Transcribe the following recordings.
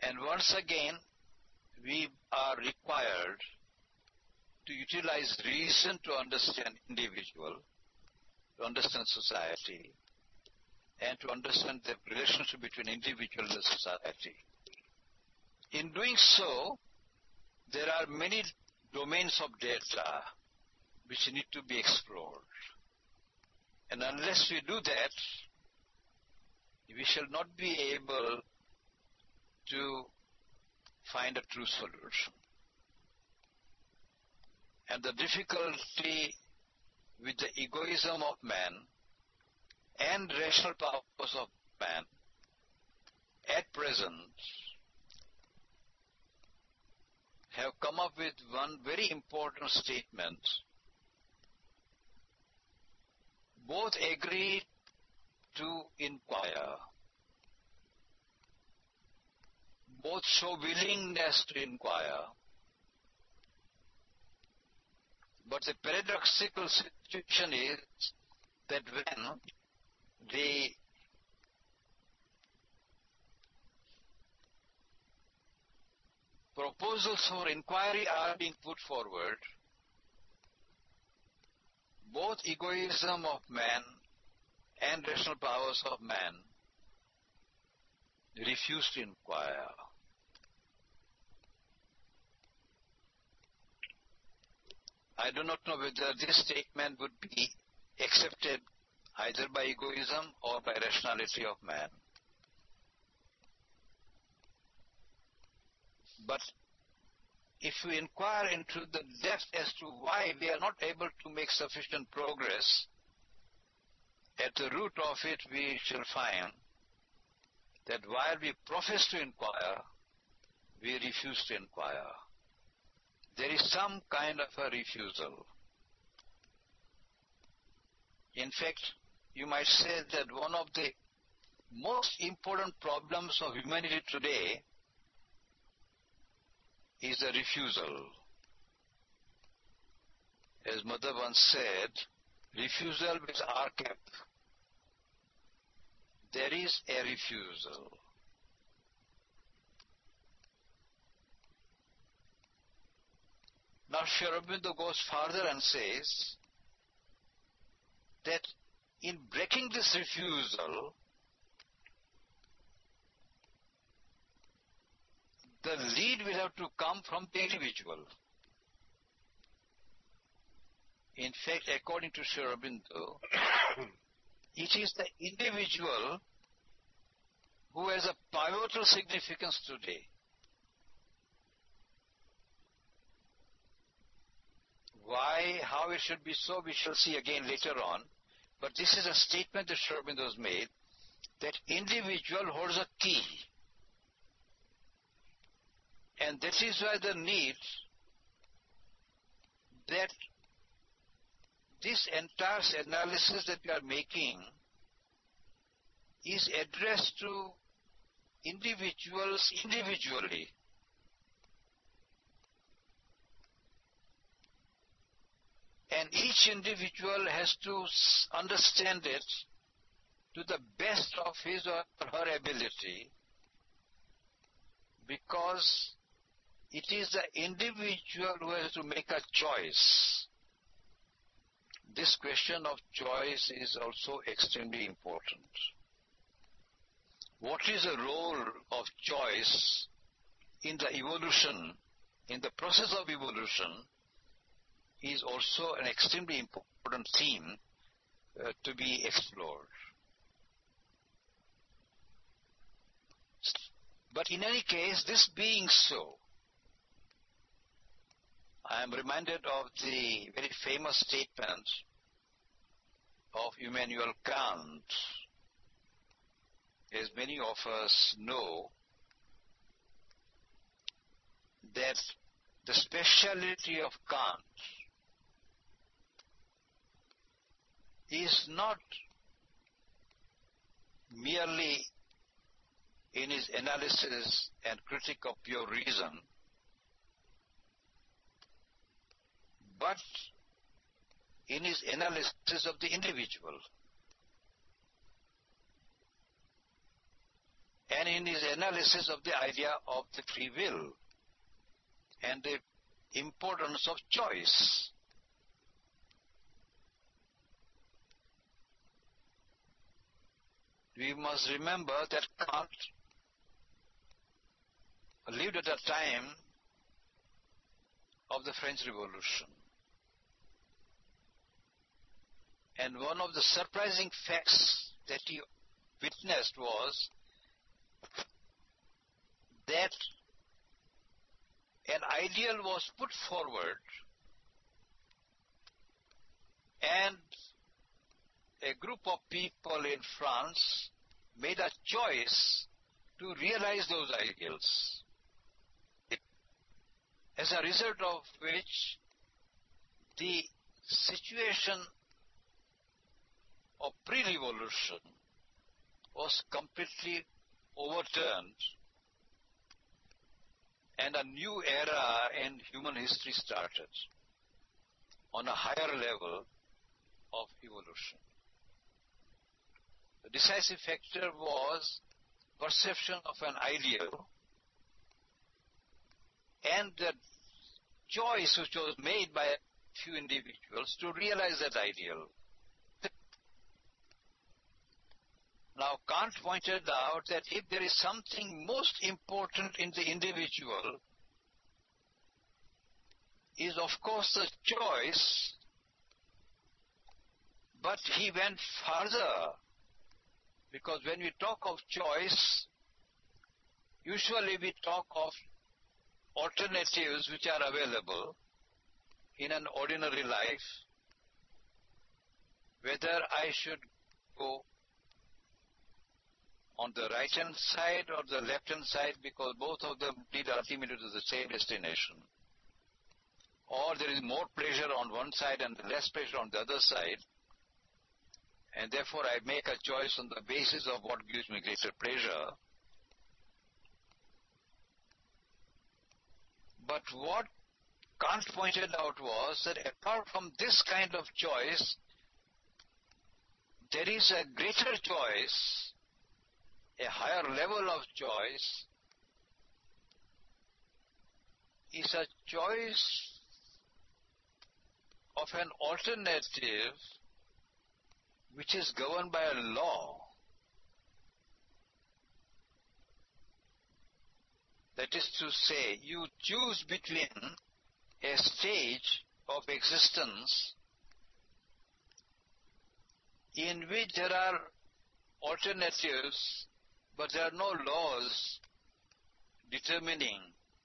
And once again, we are required to utilize reason to understand individual, to understand society, and to understand the relationship between individual and society. In doing so, there are many domains of data which need to be explored. And unless we do that, we shall not be able to find a true solution. And the difficulty with the egoism of man and rational powers of man at present have come up with one very important statement. Both agree to inquire. Both show willingness to inquire. But the paradoxical situation is that when the proposals for inquiry are being put forward, both egoism of man and rational powers of man refuse to inquire. I do not know whether this statement would be accepted either by egoism or by rationality of man. But if we inquire into the depth as to why we are not able to make sufficient progress, at the root of it we shall find that while we profess to inquire, we refuse to inquire. There is some kind of a refusal. In fact, you might say that one of the most important problems of humanity today is the refusal. As Mother once said, refusal with R cap. There is a refusal. Now Sri Aurobindo goes further and says that in breaking this refusal, the lead will have to come from the individual. In fact, according to Sri Aurobindo, it is the individual who has a pivotal significance today. Why, how it should be so, we shall see again later on. But this is a statement that Sri Aurobindo has made, that individual holds a key. And this is why the need that this entire analysis that we are making is addressed to individuals individually. And each individual has to understand it to the best of his or her ability, because it is the individual who has to make a choice. This question of choice is also extremely important. What is the role of choice in the evolution, in the process of evolution, is also an extremely important theme to be explored. But in any case, this being so, I am reminded of the very famous statement of Immanuel Kant. As many of us know, that the speciality of Kant is not merely in his analysis and critique of pure reason, but in his analysis of the individual. and in his analysis of the idea of the free will and the importance of choice. We must remember that Kant lived at a time of the French Revolution. And one of the surprising facts that he witnessed was that an ideal was put forward and a group of people in France made a choice to realize those ideals, as a result of which the situation of pre-revolution was completely overturned and a new era in human history started on a higher level of evolution. The decisive factor was perception of an ideal and the choice which was made by a few individuals to realize that ideal. Now, Kant pointed out that if there is something most important in the individual, is of course the choice, but he went further, because when we talk of choice, usually we talk of alternatives which are available in an ordinary life, whether I should go on the right-hand side or the left-hand side, because both of them lead ultimately to the same destination. Or there is more pleasure on one side and less pleasure on the other side, and therefore I make a choice on the basis of what gives me greater pleasure. But what Kant pointed out was that apart from this kind of choice, there is a greater choice, a higher level of choice, is a choice of an alternative which is governed by a law. That is to say, you choose between a stage of existence in which there are alternatives, but there are no laws determining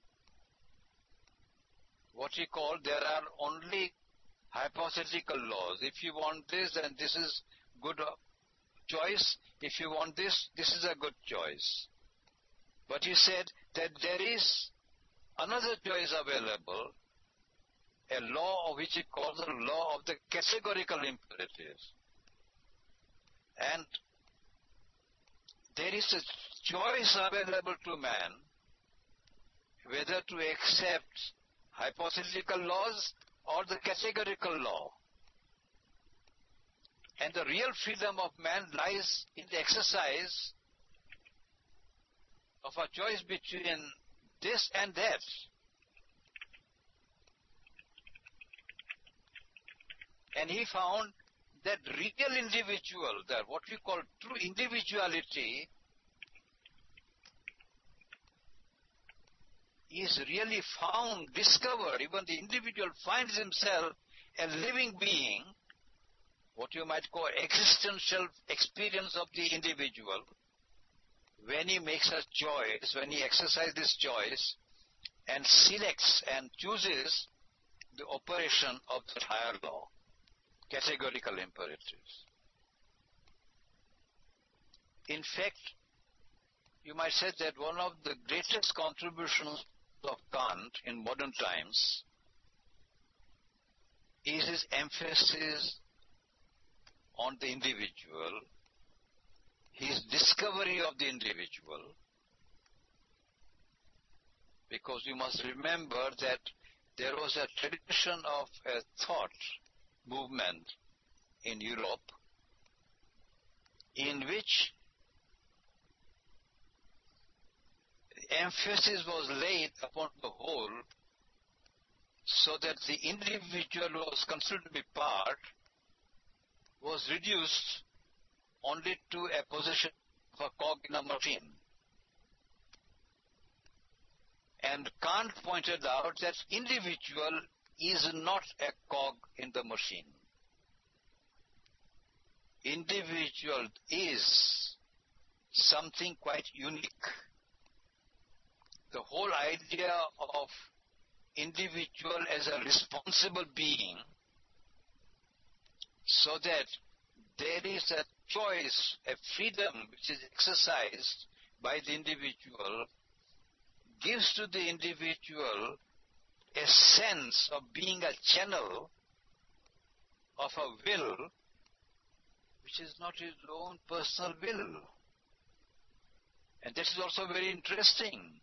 what we call, there are only hypothetical laws. If you want this, then this is good choice. If you want this, this is a good choice. But he said that there is another choice available, a law of which he calls the law of the categorical imperative. And there is a choice available to man whether to accept hypothetical laws or the categorical law. And the real freedom of man lies in the exercise of a choice between this and that. And he found that real individual, that what we call true individuality, is really found, discovered. Even the individual finds himself a living being, what you might call existential experience of the individual, when he makes a choice, when he exercises this choice and selects and chooses the operation of the higher law, categorical imperatives. In fact, you might say that one of the greatest contributions of Kant in modern times is his emphasis on the individual, his discovery of the individual, because you must remember that there was a tradition of a thought movement in Europe in which emphasis was laid upon the whole so that the individual who was considered to be part was reduced only to a position of a cog in a machine. And Kant pointed out that individual is not a cog in the machine. Individual is something quite unique. The whole idea of individual as a responsible being, so that there is a choice, a freedom which is exercised by the individual, gives to the individual a sense of being a channel of a will which is not his own personal will. And this is also very interesting.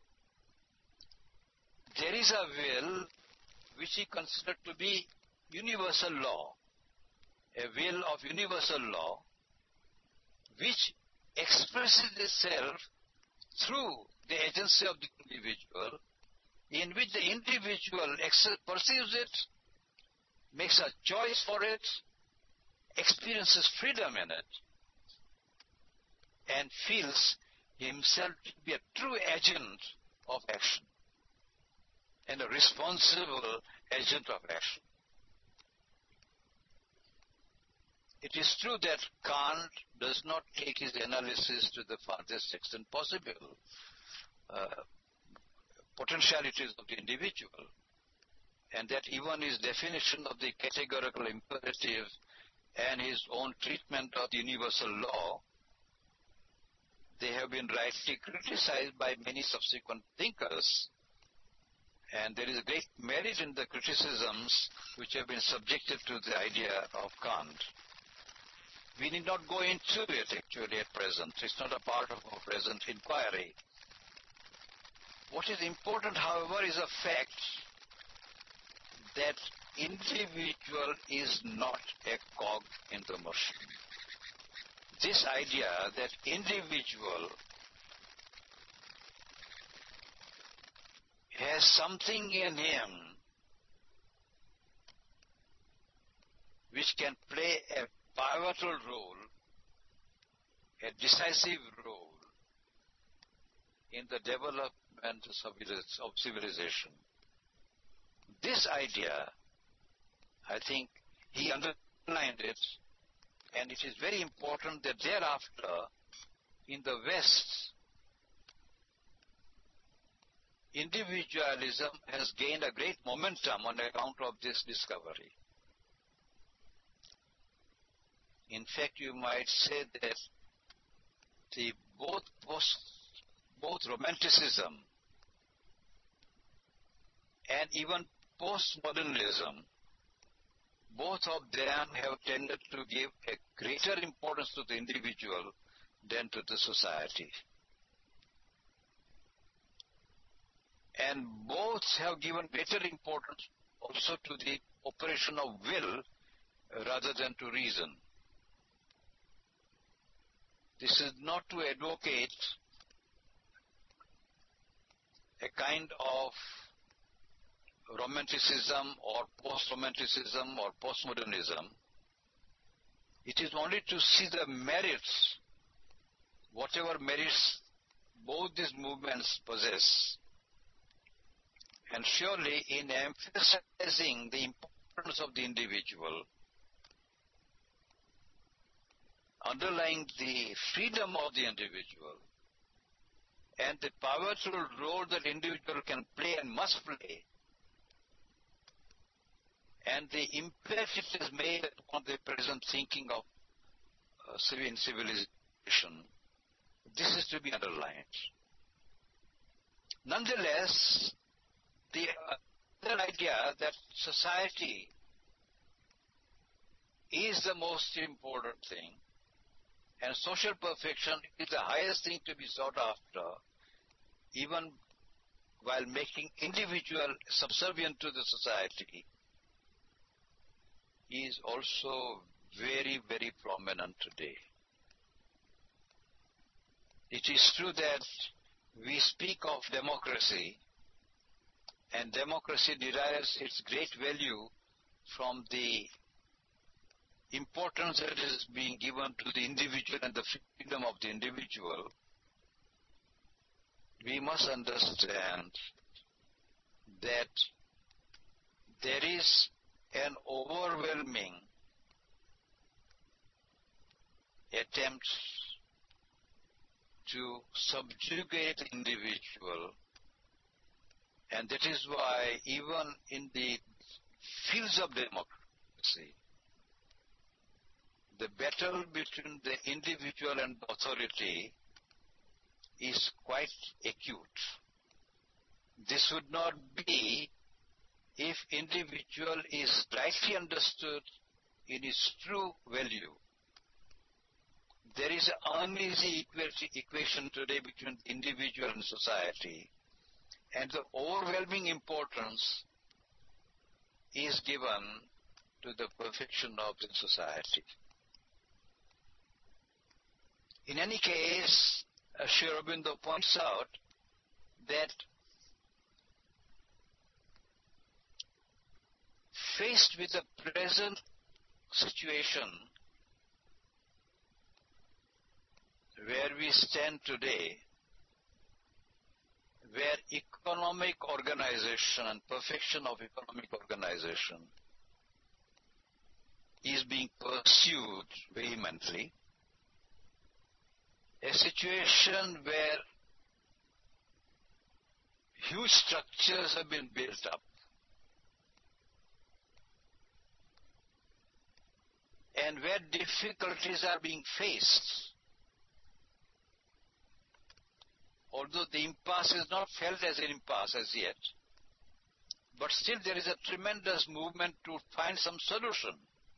There is a will which he considered to be universal law, a will of universal law, which expresses itself through the agency of the individual, in which the individual perceives it, makes a choice for it, experiences freedom in it, and feels himself to be a true agent of action and a responsible agent of action. It is true that Kant does not take his analysis to the farthest extent possible. Potentialities of the individual, and that even his definition of the categorical imperative and his own treatment of the universal law, they have been rightly criticized by many subsequent thinkers. And there is a great merit in the criticisms which have been subjected to the idea of Kant. We need not go into it actually at present. It's not a part of our present inquiry. What is important, however, is a fact that individual is not a cog in the machine. This idea that individual has something in him which can play a pivotal role, a decisive role in the development of civilization. This idea, I think, he underlined it, and it is very important that thereafter, in the West, individualism has gained a great momentum on account of this discovery. In fact, you might say that both Romanticism and even postmodernism, both of them have tended to give a greater importance to the individual than to the society. And both have given greater importance also to the operation of will rather than to reason. This is not to advocate a kind of romanticism or post-romanticism or postmodernism. It is only to see the merits, whatever merits both these movements possess. And surely in emphasizing the importance of the individual, underlying the freedom of the individual, and the pivotal role that individual can play and must play, and the impact it has made upon the present thinking of civilization, this is to be underlined. Nonetheless, the other idea that society is the most important thing, and social perfection is the highest thing to be sought after, even while making individual subservient to the society, is also very, very prominent today. It is true that we speak of democracy, and democracy derives its great value from the importance that is being given to the individual and the freedom of the individual. We must understand that there is an overwhelming attempt to subjugate the individual, and that is why even in the fields of democracy, the battle between the individual and authority is quite acute. This would not be if individual is rightly understood in its true value. There is an uneasy equation today between the individual and society, and the overwhelming importance is given to the perfection of the society. In any case, Sri Aurobindo points out that faced with the present situation where we stand today, where economic organization and perfection of economic organization is being pursued vehemently, a situation where huge structures have been built up, and where difficulties are being faced, although the impasse is not felt as an impasse as yet, but still there is a tremendous movement to find some solution.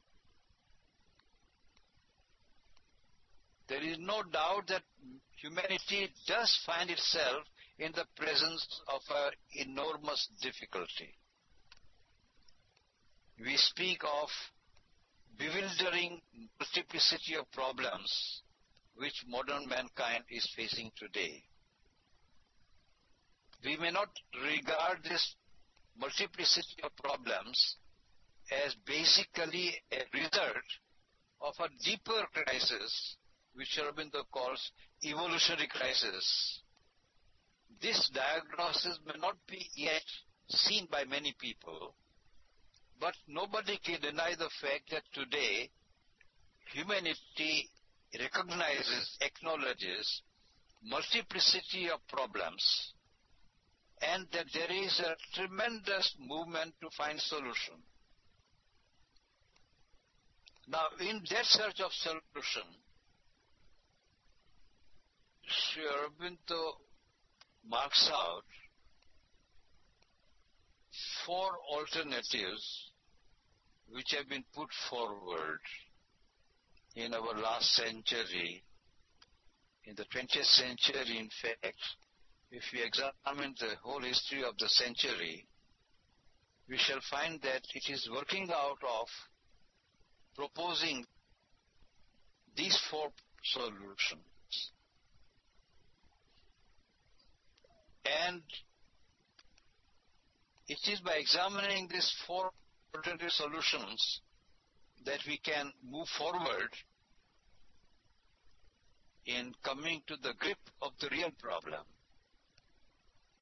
There is no doubt that humanity does find itself in the presence of an enormous difficulty. We speak of bewildering multiplicity of problems which modern mankind is facing today. We may not regard this multiplicity of problems as basically a result of a deeper crisis, which Aurobindo calls evolutionary crisis. This diagnosis may not be yet seen by many people, but nobody can deny the fact that today humanity recognizes, acknowledges multiplicity of problems, and that there is a tremendous movement to find solution. Now, in that search of solution, Sri Aurobindo marks out 4 alternatives which have been put forward in our last century, in the 20th century, in fact. If we examine the whole history of the century, we shall find that it is working out of proposing these 4 solutions. And it is by examining these 4 alternative solutions that we can move forward in coming to the grip of the real problem.